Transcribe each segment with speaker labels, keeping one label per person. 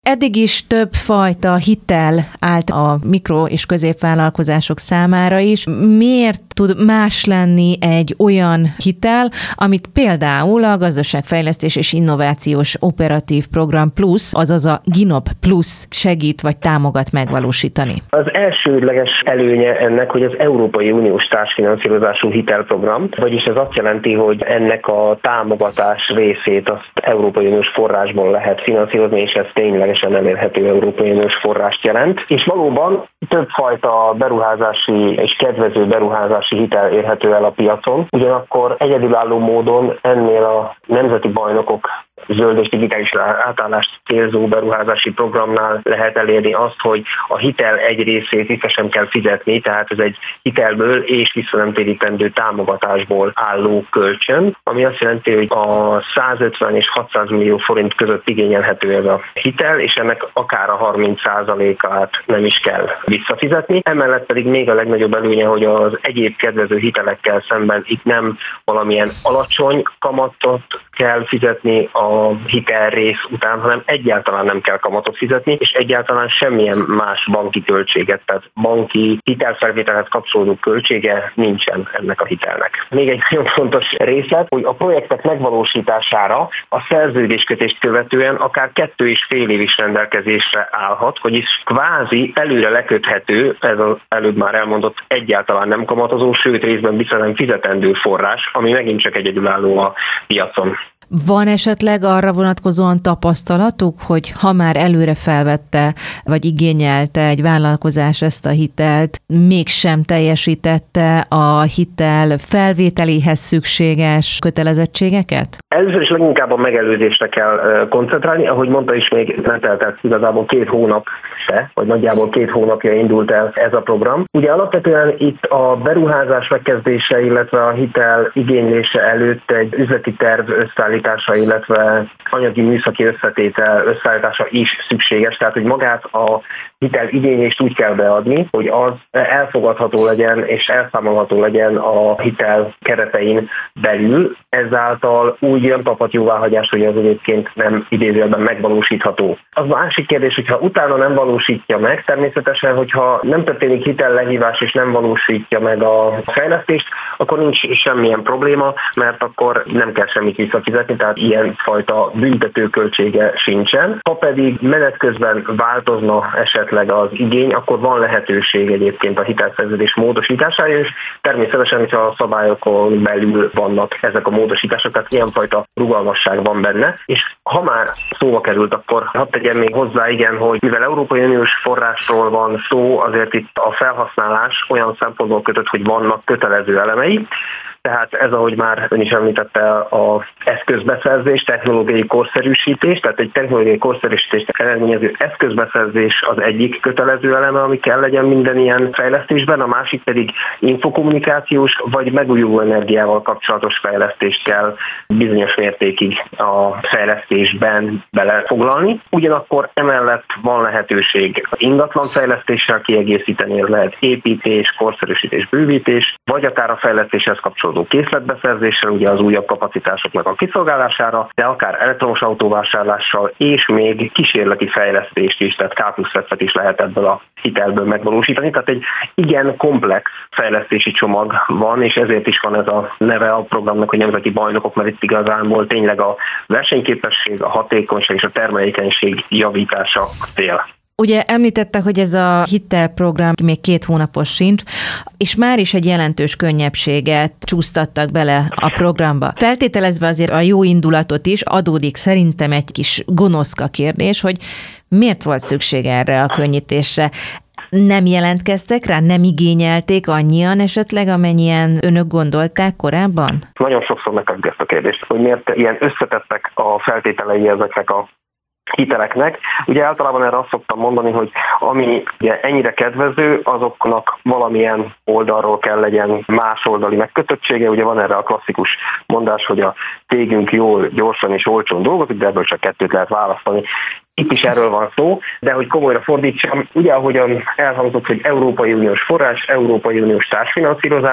Speaker 1: Eddig is több fajta hitel állt a mikro- és középvállalkozások számára is. Miért tud más lenni egy olyan hitel, amit például a Gazdaságfejlesztés és Innovációs Operatív Program Plus, azaz a GINOP Plus segít vagy támogat megvalósítani?
Speaker 2: Az elsődleges előnye ennek, hogy az Európai Uniós társfinanszírozású hitelprogram, vagyis ez azt jelenti, hogy ennek a támogatás részét azt Európai Uniós forrásból lehet finanszírozni, és ez ténylegesen elérhető Európai Uniós forrást jelent. És valóban többfajta beruházási és kedvező beruházási hitel érhető el a piacon, ugyanakkor egyedülálló módon ennél a nemzeti bajnokok zöld és digitális átállást célzó beruházási programnál lehet elérni azt, hogy a hitel egy részét vissza sem kell fizetni, tehát ez egy hitelből és visszanemtérítendő támogatásból álló kölcsön, ami azt jelenti, hogy a 150 és 600 millió forint között igényelhető ez a hitel, és ennek akár a 30%-át nem is kell visszafizetni. Emellett pedig még a legnagyobb előnye, hogy az egyéb kedvező hitelekkel szemben itt nem valamilyen alacsony kamatot kell fizetni a hitelrész után, hanem egyáltalán nem kell kamatot fizetni, és egyáltalán semmilyen más banki költséget, tehát banki hitelfelvételhez kapcsolódó költsége nincsen ennek a hitelnek. Még egy nagyon fontos részlet, hogy a projektek megvalósítására a szerződéskötést követően akár 2,5 év is rendelkezésre állhat, vagyis kvázi előre leköthető, ez az előbb már elmondott egyáltalán nem kamatozó, sőt részben vissza nem fizetendő forrás, ami megint csak egyedülálló a piacon.
Speaker 1: Van esetleg arra vonatkozóan tapasztalatuk, hogy ha már előre felvette, vagy igényelte egy vállalkozás ezt a hitelt, mégsem teljesítette a hitel felvételéhez szükséges kötelezettségeket?
Speaker 2: Először is leginkább a megelőzésre kell koncentrálni, ahogy mondta is, még nem teltett igazából 2 hónap se, vagy nagyjából 2 hónapja indult el ez a program. Ugye alapvetően itt a beruházás megkezdése, illetve a hitel igénylése előtt egy üzleti terv összeállítása, illetve anyagi műszaki összetétel összeállítása is szükséges, tehát hogy magát a hitel igénylést úgy kell beadni, hogy az elfogadható legyen és elszámolható legyen a hitel keretein belül, ezáltal úgy jön kapat jóváhagyás, hogy az egyébként nem idézőjelben megvalósítható. Az másik kérdés, hogyha utána nem valósítja meg, természetesen, hogyha nem történik hitellehívás és nem valósítja meg a fejlesztést, akkor nincs semmilyen probléma, mert akkor nem kell semmit visszafizetni, tehát ilyen fajta büntetőköltsége sincsen. Ha pedig menet közben változna esetleg az igény, akkor van lehetőség egyébként a hitelszerződés módosítására, és természetesen, hogyha a szabályokon belül vannak ezek a módosítások, tehát ilyenfajta rugalmasság van benne. És ha már szóba került, akkor hadd tegyem még hozzá, igen, hogy mivel Európai Uniós forrásról van szó, azért itt a felhasználás olyan szempontból kötött, hogy vannak kötelező elemei. Tehát ez, ahogy már ön is említette, az eszközbeszerzés, technológiai korszerűsítés, tehát egy technológiai korszerűsítést eredményező eszközbeszerzés az egyik kötelező eleme, ami kell legyen minden ilyen fejlesztésben, a másik pedig infokommunikációs vagy megújuló energiával kapcsolatos fejlesztést kell bizonyos mértékig a fejlesztésben belefoglalni. Ugyanakkor emellett van lehetőség ingatlan fejlesztéssel kiegészíteni, ez lehet építés, korszerűsítés, bővítés, vagy akár a fejlesztéshez kapcsolódó készletbeszerzéssel, ugye az újabb kapacitásoknak a kiszolgálására, de akár elektromos autóvásárlással, és még kísérleti fejlesztést is, tehát K+F-et is lehet ebből a hitelből megvalósítani. Tehát egy igen komplex fejlesztési csomag van, és ezért is van ez a neve a programnak, hogy nemzeti bajnokok, mert itt igazából tényleg a versenyképesség, a hatékonyság és a termelékenység javítása a cél.
Speaker 1: Ugye említette, hogy ez a hitelprogram még 2 hónapos sincs, és már is egy jelentős könnyebbséget csúsztattak bele a programba. Feltételezve azért a jó indulatot is, adódik szerintem egy kis gonoszka kérdés, hogy miért volt szükség erre a könnyítésre? Nem jelentkeztek rá, nem igényelték annyian esetleg, amennyien önök gondolták korábban?
Speaker 2: Nagyon sokszor megkapjuk ezt a kérdést, hogy miért ilyen összetettek a feltételei ezeknek a hiteleknek. Ugye általában erre azt szoktam mondani, hogy ami ugye ennyire kedvező, azoknak valamilyen oldalról kell legyen más oldali megkötöttsége. Ugye van erre a klasszikus mondás, hogy a cégünk jól, gyorsan és olcsón dolgozik, de ebből csak 2 lehet választani. Itt is erről van szó, de hogy komolyra fordítsam, ugye ahogyan elhangzott, hogy Európai Uniós forrás, Európai Uniós társfinanszírozás,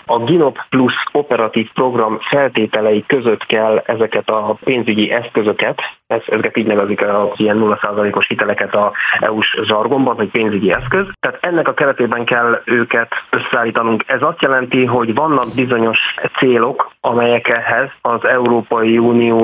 Speaker 2: A GINOP Plus operatív program feltételei között kell ezeket a pénzügyi eszközöket, ezeket így nevezik az ilyen 0%-os hiteleket a EU-s zsargonban, hogy pénzügyi eszköz. Tehát ennek a keretében kell őket összeállítanunk. Ez azt jelenti, hogy vannak bizonyos célok, amelyekhez az Európai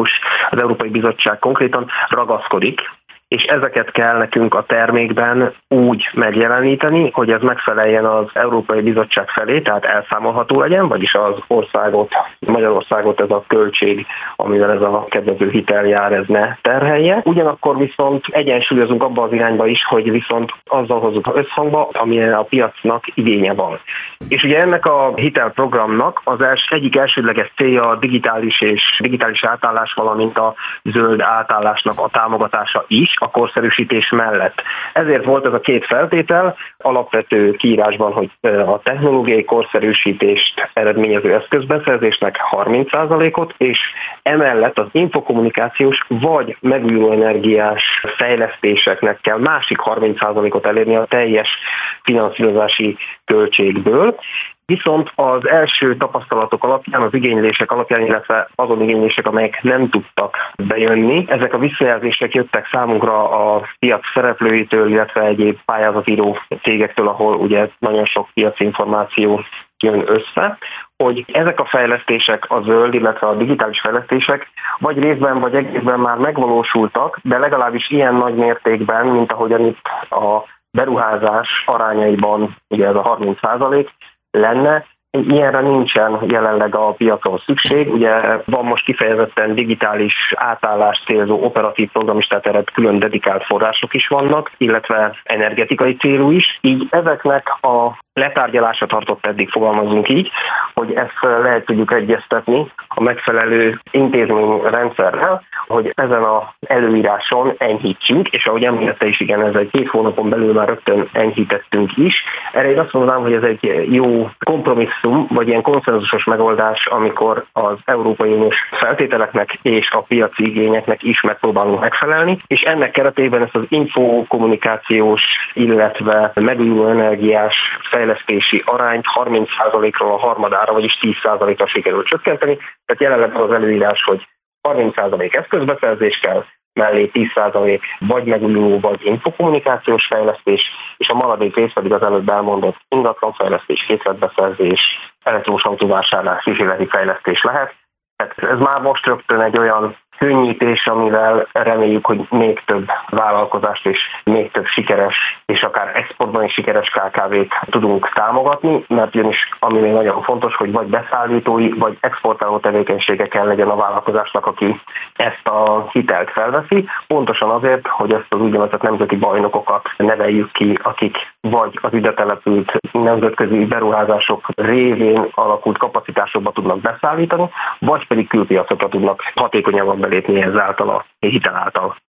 Speaker 2: Bizottság konkrétan ragaszkodik, és ezeket kell nekünk a termékben úgy megjeleníteni, hogy ez megfeleljen az Európai Bizottság felé, tehát elszámolható legyen, vagyis az országot, Magyarországot ez a költség, amivel ez a kedvező hitel jár, ez ne terhelje. Ugyanakkor viszont egyensúlyozunk abba az irányba is, hogy viszont azzal hozzuk összhangba, amilyen a piacnak igénye van. És ugye ennek a hitelprogramnak az egyik elsődleges célja a digitális átállás, valamint a zöld átállásnak a támogatása is, a korszerűsítés mellett. Ezért volt ez a két feltétel, alapvető kiírásban, hogy a technológiai korszerűsítést eredményező eszközbeszerzésnek 30%-ot, és emellett az infokommunikációs vagy megújuló energiás fejlesztéseknek kell másik 30%-ot elérni a teljes finanszírozási költségből. Viszont az első tapasztalatok alapján, az igénylések alapján, illetve azon igénylések, amelyek nem tudtak bejönni, ezek a visszajelzések jöttek számunkra a piac szereplőitől, illetve egyéb pályázatíró cégektől, ahol ugye nagyon sok piaci információ jön össze, hogy ezek a fejlesztések, a zöld, illetve a digitális fejlesztések vagy részben, vagy egészben már megvalósultak, de legalábbis ilyen nagy mértékben, mint ahogyan itt a beruházás arányaiban, ugye ez a 30% lenne. Ilyenre nincsen jelenleg a piacon szükség. Ugye van most kifejezetten digitális átállást célzó operatív program is, tehát erre külön dedikált források is vannak, illetve energetikai célú is. Így ezeknek a letárgyalása tartott eddig, fogalmazunk így, hogy ezt lehet tudjuk egyeztetni a megfelelő intézményrendszerrel, hogy ezen az előíráson enyhítsünk, és ahogy említette is, igen, ez egy 2 hónapon belül már rögtön enyhítettünk is. Erre én azt mondanám, hogy ez egy jó kompromisszum, vagy ilyen konszenzusos megoldás, amikor az Európai Uniós feltételeknek és a piaci igényeknek is megpróbálunk megfelelni, és ennek keretében ezt az infokommunikációs, illetve megújuló energiás fejlesztési arányt 30%-ról a harmadára, vagyis 10%-ra sikerült csökkenteni. Tehát jelenleg az előírás, hogy 30% eszközbeszerzés kell, mellé 10% vagy megújuló, vagy infokommunikációs fejlesztés, és a maradék rész pedig az előbb elmondott ingatlanfejlesztés, készletbeszerzés, elektromos autóvásárlás, kísérleti fejlesztés lehet. Tehát ez már most rögtön egy olyan könnyítés, amivel reméljük, hogy még több vállalkozást és még több sikeres, és akár exportban is sikeres KKV-t tudunk támogatni, mert ugyanis ami még nagyon fontos, hogy vagy beszállítói, vagy exportáló tevékenysége kell legyen a vállalkozásnak, aki ezt a hitelt felveszi, pontosan azért, hogy ezt az úgynevezett nemzeti bajnokokat neveljük ki, akik vagy az ide települt nemzetközi beruházások révén alakult kapacitásokba tudnak beszállítani, vagy pedig külpiacokra tudnak hatékonyabban belépni ezáltal a hitel által.